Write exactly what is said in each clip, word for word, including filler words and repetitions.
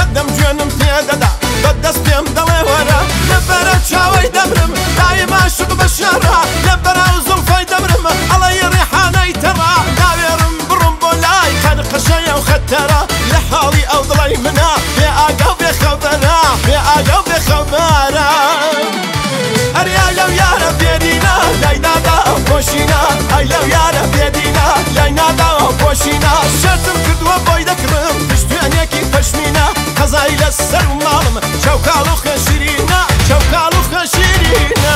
دەم گوێنم پێدەدا بەدەست پێم دەڵێ وەرە لەبەرە چاوەی دەبرم دایم عاشق بە شێڕە لەبەرە زوڵفەی دەبرم ئەڵەی ڕیحانەی تەڕا ناوێرم بڕم بۆ لای قەد قەشەیە و خەتەرە لە حاڵی ئەو دڵی منە بێ ئاگا و بێ خەبەرە بێ ئاگا و بێ خەبەرە ئەریا لەو یارە بێدینە لای نادا ئەو پۆشینە ئەی لەو یارە بێدینە لای نادا ئەو پۆشینە شەرتم کردووە بۆی دەکڕم پشتوێنێکی پەشمینە قەزای لەسەر و ماڵم چەوکاڵ و خەشیرینە چەوکاڵ و خەشیرینە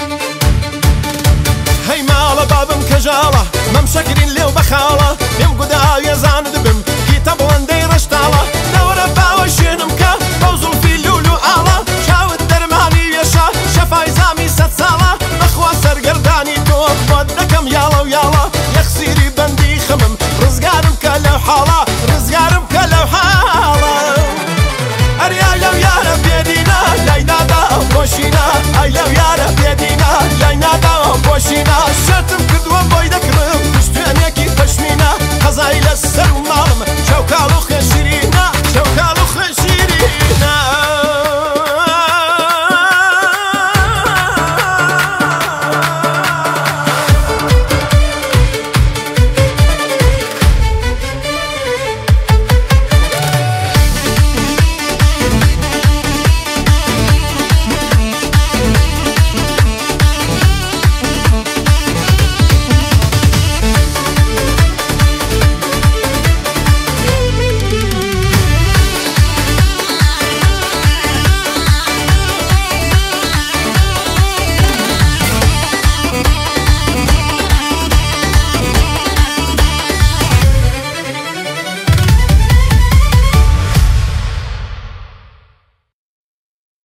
مەم شەکرین لێو بەخاڵە پێم گودە